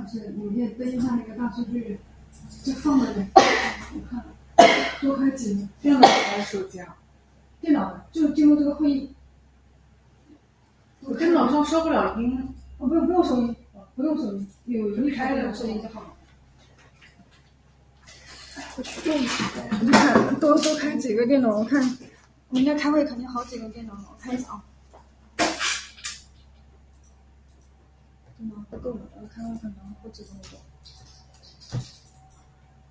是你也登一下那个大数据，就放在那，我看多开几个。 电脑还是手机啊？ 电脑的，就进入这个会议。 我电脑上收不了音。 不用收音，不用收音，有一开的收音就好了。我去用一下，你看多开几个电脑，我看我应该开会肯定好几个电脑，我看一下啊。电脑不够了，开会可能不止这么多。